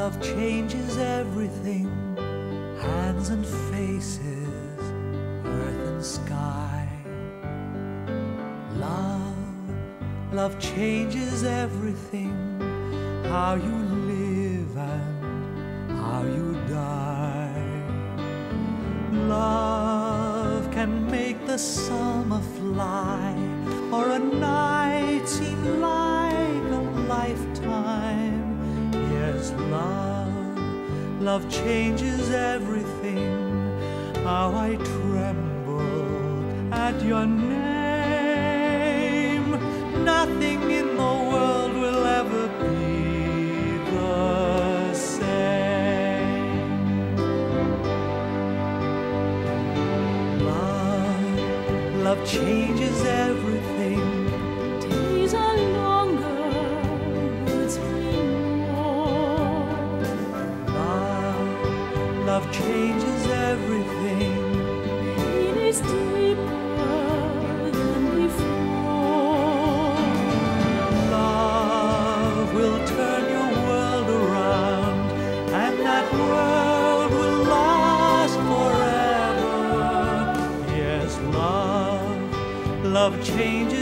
Love changes everything, hands and faces, earth and sky. Love changes everything, how you live and how you die. Love can make the summer fly, or a night seem like a lifetime. Yes, love changes everything, how I trembled at your name. Nothing in the world will ever be the same. Love changes everything. Days are longer, words mean more. Love changes everything. Pain is deeper than before. Love will turn your world around, and that world will last forever. Yes, love changes